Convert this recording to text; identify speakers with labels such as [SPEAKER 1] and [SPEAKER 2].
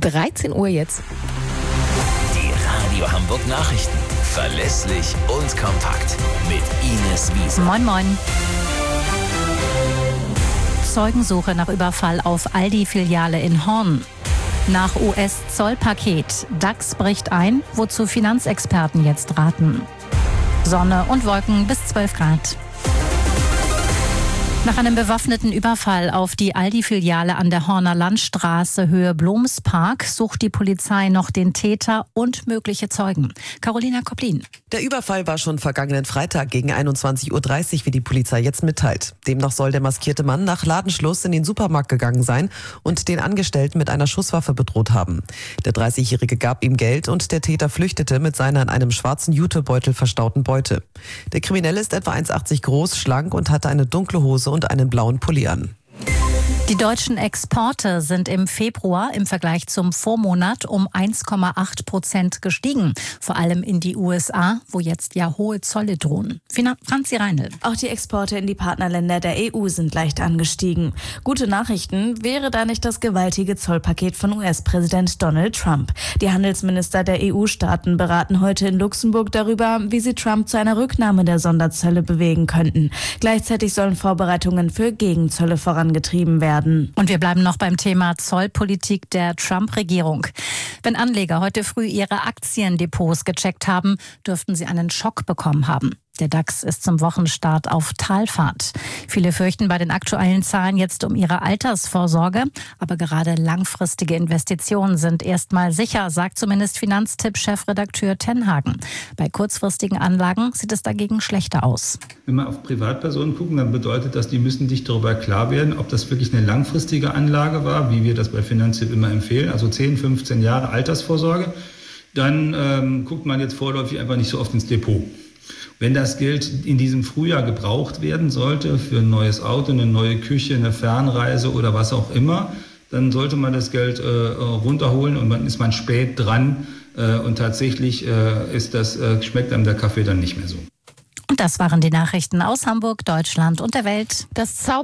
[SPEAKER 1] 13 Uhr jetzt.
[SPEAKER 2] Die Radio Hamburg Nachrichten. Verlässlich und kompakt. Mit Ines Wiese.
[SPEAKER 3] Moin, moin. Zeugensuche nach Überfall auf Aldi-Filiale in Horn. Nach US-Zollpaket. DAX bricht ein, wozu Finanzexperten jetzt raten. Sonne und Wolken bis 12 Grad. Nach einem bewaffneten Überfall auf die Aldi-Filiale an der Horner Landstraße Höhe Blomspark sucht die Polizei noch den Täter und mögliche Zeugen. Carolina Koplin.
[SPEAKER 4] Der Überfall war schon vergangenen Freitag gegen 21.30 Uhr, wie die Polizei jetzt mitteilt. Demnach soll der maskierte Mann nach Ladenschluss in den Supermarkt gegangen sein und den Angestellten mit einer Schusswaffe bedroht haben. Der 30-Jährige gab ihm Geld und der Täter flüchtete mit seiner in einem schwarzen Jutebeutel verstauten Beute. Der Kriminelle ist etwa 1,80 groß, schlank und hatte eine dunkle Hose und einen blauen Pulli an.
[SPEAKER 3] Die deutschen Exporte sind im Februar im Vergleich zum Vormonat um 1,8% gestiegen. Vor allem in die USA, wo jetzt ja hohe Zölle drohen. Franzi Reinl.
[SPEAKER 5] Auch die Exporte in die Partnerländer der EU sind leicht angestiegen. Gute Nachrichten wäre da nicht das gewaltige Zollpaket von US-Präsident Donald Trump. Die Handelsminister der EU-Staaten beraten heute in Luxemburg darüber, wie sie Trump zu einer Rücknahme der Sonderzölle bewegen könnten. Gleichzeitig sollen Vorbereitungen für Gegenzölle vorangetrieben werden.
[SPEAKER 3] Und wir bleiben noch beim Thema Zollpolitik der Trump-Regierung. Wenn Anleger heute früh ihre Aktiendepots gecheckt haben, dürften sie einen Schock bekommen haben. Der DAX ist zum Wochenstart auf Talfahrt. Viele fürchten bei den aktuellen Zahlen jetzt um ihre Altersvorsorge. Aber gerade langfristige Investitionen sind erstmal sicher, sagt zumindest Finanztipp-Chefredakteur Tenhagen. Bei kurzfristigen Anlagen sieht es dagegen schlechter aus.
[SPEAKER 6] Wenn wir auf Privatpersonen gucken, dann bedeutet das, die müssen sich darüber klar werden, ob das wirklich eine langfristige Anlage war, wie wir das bei Finanztipp immer empfehlen, also 10, 15 Jahre Altersvorsorge. Dann guckt man jetzt vorläufig einfach nicht so oft ins Depot. Wenn das Geld in diesem Frühjahr gebraucht werden sollte für ein neues Auto, eine neue Küche, eine Fernreise oder was auch immer, dann sollte man das Geld runterholen und dann ist man spät dran und tatsächlich schmeckt einem der Kaffee dann nicht mehr so.
[SPEAKER 3] Und das waren die Nachrichten aus Hamburg, Deutschland und der Welt.
[SPEAKER 1] Das